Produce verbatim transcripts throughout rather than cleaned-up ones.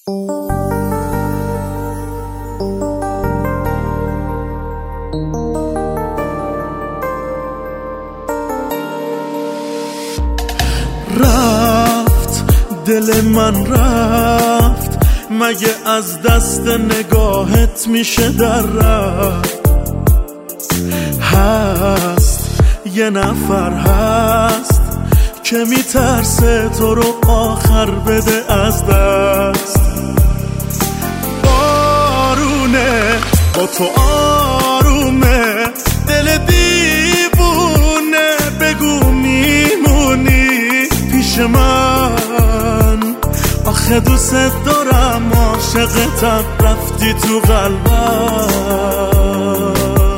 رفت دل من رفت، مگه از دست نگاهت میشه در رفت؟ هست یه نفر هست که میترسه تو رو آخر بده از دست. بارونه با تو آرومه، دل دیوونه، بگو میمونی پیش من؟ آخه دوست دارم، عاشقتم، رفتی تو قلبم.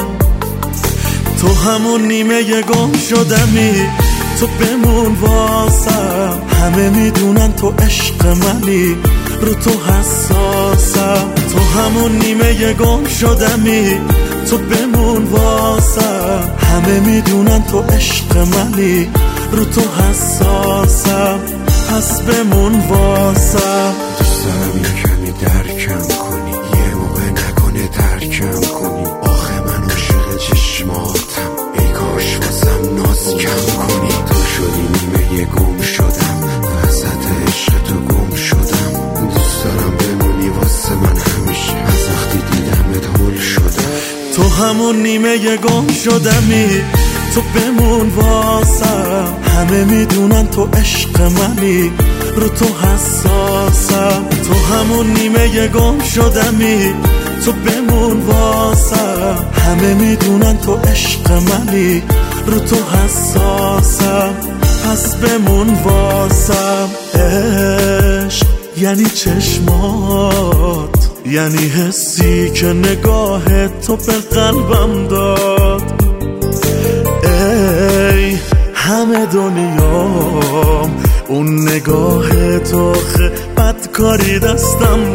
تو همون نیمه گم شدمی، تو بمون واسم. همه میدونن تو عشق منی، رو تو حساسم. تو همون نیمه گم شدمی، تو بمون واسم. همه میدونن تو عشق منی، رو تو حساسم. پس بمون واسم. دوست دارم یه کمی درکم کنی، یه موقع نکنه ترکم کنی. آخه من عاشق چشماتم، ای کاش واسم ناز کم کنی. تو شدی نیمه گم شدم، وسط عشق تو گم شدم. دوست دارم بمونی واسه من همیشه، از وقتی دیدمت هول شدم. تو همون نیمه گم شدمی، تو بمون واسم. همه میدونن تو عشق منی، رو تو حساسم. تو همون نیمه گم شدمی، تو بمون واسم. همه میدونن تو عشق منی، رو تو حساسم. پس بمون واسم. عشق یعنی چشمات، یعنی حسی که نگاه تو به قلبم داد. ای همه دنیام اون نگاه تو خه بدکاری دستم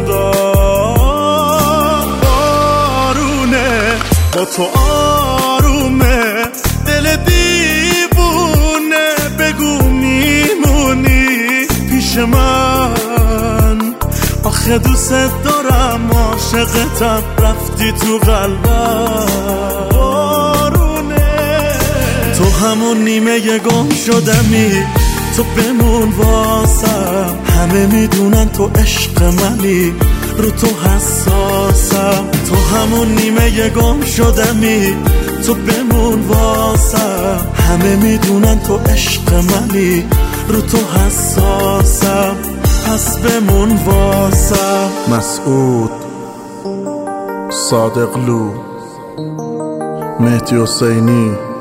داد. بارونه با تو آرومه، دل دیوونه، بگو میمونی پیش من؟ آخه دوست دارم، عاشقتم، رفتی تو قلبم. تو همون نیمه گم شدمی، تو بمون واسم. همه میدونن تو عشق منی، رو تو حساسم. تو همون نیمه گم شدمی، تو بمون واسم. همه میدونن تو عشق منی، رو تو حساسم. پس بمون واسم. مسعود، صادقلو، مهدی حسینی.